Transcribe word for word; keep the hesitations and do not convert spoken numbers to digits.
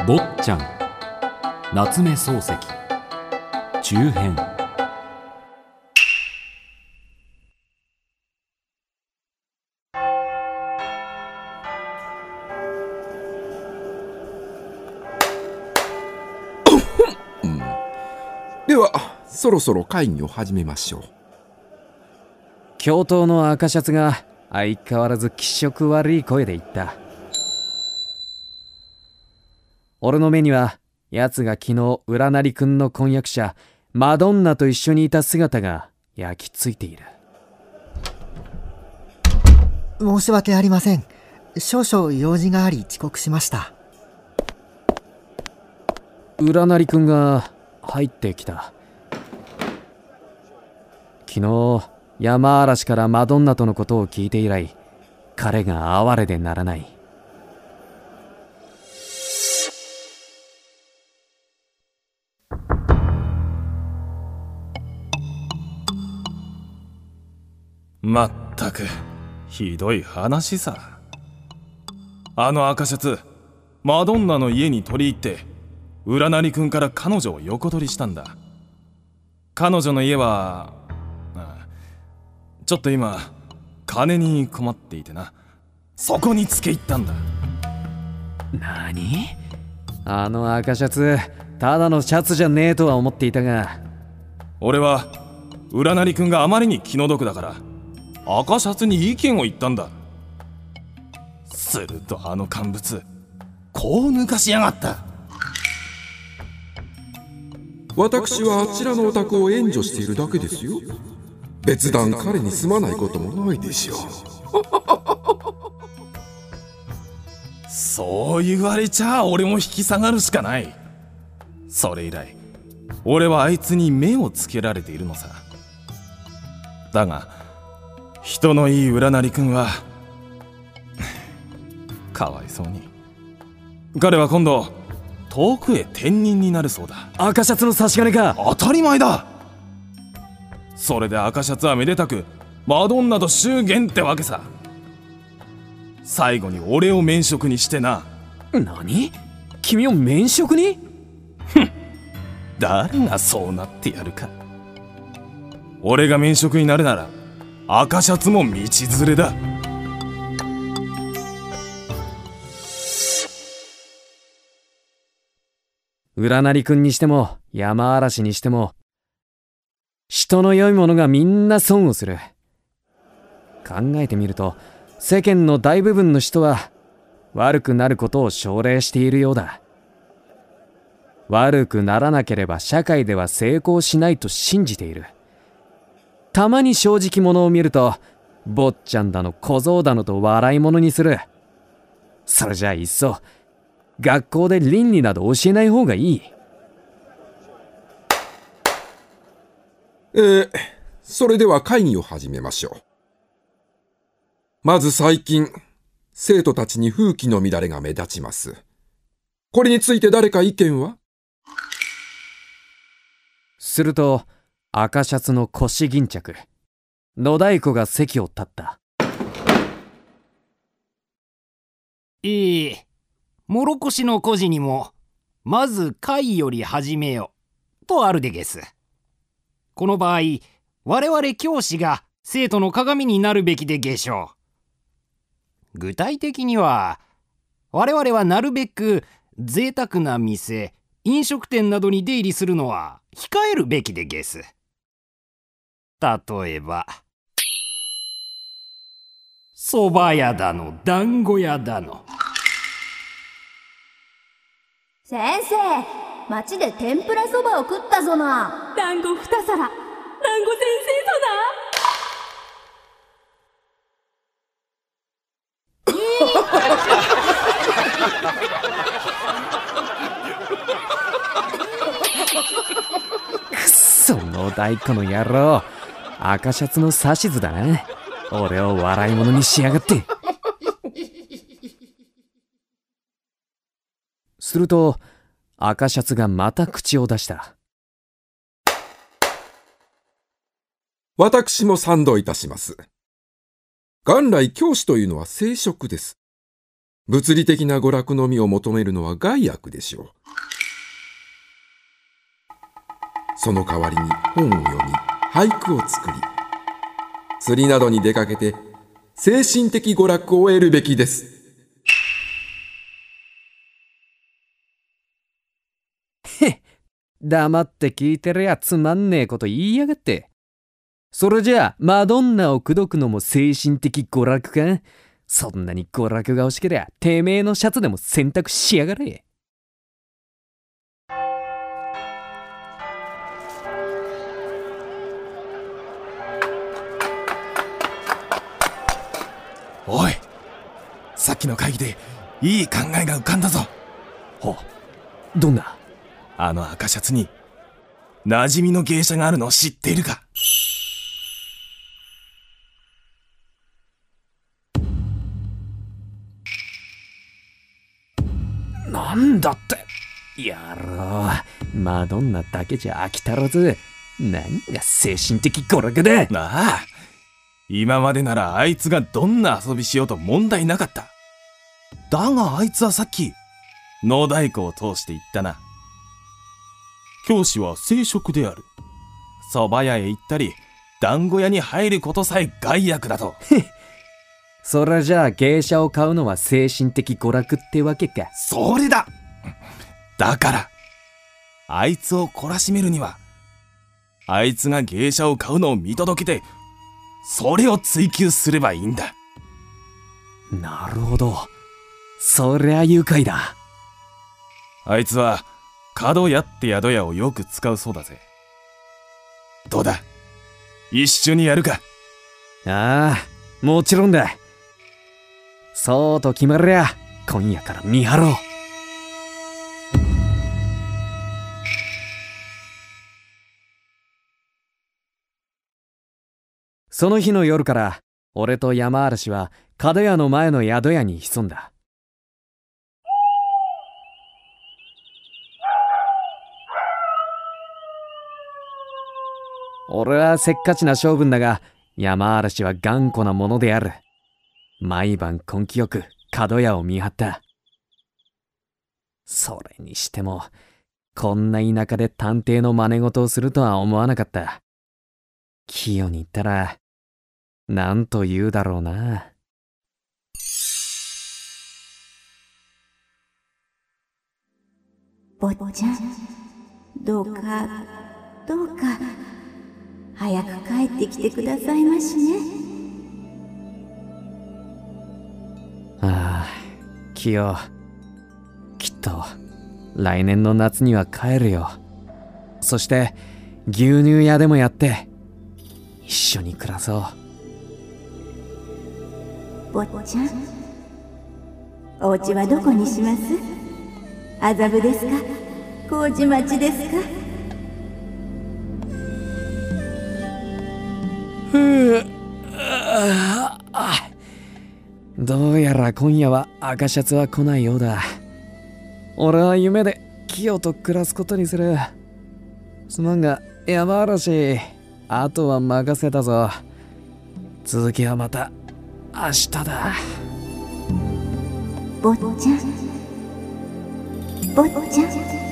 坊ちゃん夏目漱石中編。 ではそろそろ会議を始めましょう。 教頭の赤シャツが相変わらず気色悪い声で言った。俺の目には奴が昨日浦成くんの婚約者マドンナと一緒にいた姿が焼き付いている。 申し訳ありません。少々用事があり遅刻しました。 浦成くんが入ってきた。昨日山嵐からマドンナとのことを聞いて以来、彼が哀れでならない。 まったくひどい話さ。あの赤シャツマドンナの家に取り入って浦成君から彼女を横取りしたんだ。彼女の家はちょっと今金に困っていてな、そこにつけ入ったんだ。 何？あの赤シャツただのシャツじゃねえとは思っていたが、 俺は浦成君があまりに気の毒だから赤シャツに意見を言ったんだ。するとあの乾物こう抜かしやがった。 私はあちらのお宅を援助しているだけですよ。別段彼にすまないこともないでしょう。 そう言われちゃ俺も引き下がるしかない。それ以来俺はあいつに目をつけられているのさ。だが人のいい浦成君はかわいそうに彼は今度遠くへ転任になるそうだ。 赤シャツの差し金か。 当たり前だ。それで赤シャツはめでたくマドンナと祝言ってわけさ。最後に俺を免職にしてな。 何？君を免職に？ ふん、誰がそうなってやるか。俺が免職になるなら赤シャツも道連れだ。 浦成君にしても山嵐にしても人の良いものがみんな損をする。考えてみると世間の大部分の人は悪くなることを奨励しているようだ。悪くならなければ社会では成功しないと信じている。たまに正直者を見ると坊ちゃんだの小僧だのと笑い物にする。それじゃあいっそ学校で倫理など教えない方がいい。 えー、それでは会議を始めましょう。まず最近生徒たちに風紀の乱れが目立ちます。これについて誰か意見は？ すると赤シャツの腰巾着野太鼓が席を立った。 ええ、もろこしの故事にもまず会より始めよとあるでげす。この場合我々教師が生徒の鏡になるべきでげしょう。具体的には我々はなるべく贅沢な店飲食店などに出入りするのは控えるべきでげす。例えば蕎麦屋だの団子屋だの。 先生、町で天ぷらそばを食ったぞな。 団子二皿、団子先生とくっそ野太鼓の野郎、赤シャツの指図だな。俺を笑い物にしやがって。すると赤シャツがまた口を出した。 私も賛同いたします。元来教師というのは聖職です。 物理的な娯楽のみを求めるのは害悪でしょう。その代わりに本を読み、俳句を作り、釣りなどに出かけて精神的娯楽を得るべきです。 へっ、黙って聞いてるやつまんねえこと言いやがって。それじゃあマドンナを口説くのも精神的娯楽か？そんなに娯楽が欲しけりゃてめえのシャツでも洗濯しやがれ。 おい、さっきの会議でいい考えが浮かんだぞ。 ほう、どんな？ あの赤シャツに馴染みの芸者があるのを知っているか？ なんだって。やろう、マドンナだけじゃ飽き足らず、何が精神的娯楽だ。 ああ、今までならあいつがどんな遊びしようと問題なかった。だがあいつはさっき野太鼓を通して言ったな。教師は聖職である。蕎麦屋へ行ったり団子屋に入ることさえ害悪だと。 それじゃあ芸者を買うのは精神的娯楽ってわけか。 それだ。だからあいつを懲らしめるには、あいつが芸者を買うのを見届けてそれを追求すればいいんだ。 なるほど、そりゃ愉快だ。 あいつは角屋って宿屋をよく使うそうだぜ。どうだ、一緒にやるか？ ああ、もちろんだ。そうと決まりゃ今夜から見張ろう。その日の夜から俺と山嵐は角屋の前の宿屋に潜んだ。俺はせっかちな性分だが、山嵐は頑固なものである。毎晩根気よく角屋を見張った。それにしてもこんな田舎で探偵の真似事をするとは思わなかった。清に言ったらなんと言うだろうな。 坊ちゃん、どうかどうか早く帰ってきてくださいましね。 ああ、清、きっと来年の夏には帰るよ。そして牛乳屋でもやって一緒に暮らそう。 坊ちゃん、お家はどこにします？麻布ですか？麹町ですか？ ふう、ああ、どうやら今夜は赤シャツは来ないようだ。俺は夢で清と暮らすことにする。すまんが山嵐、あとは任せたぞ。続きはまた明日だ。 坊ちゃん、坊ちゃん。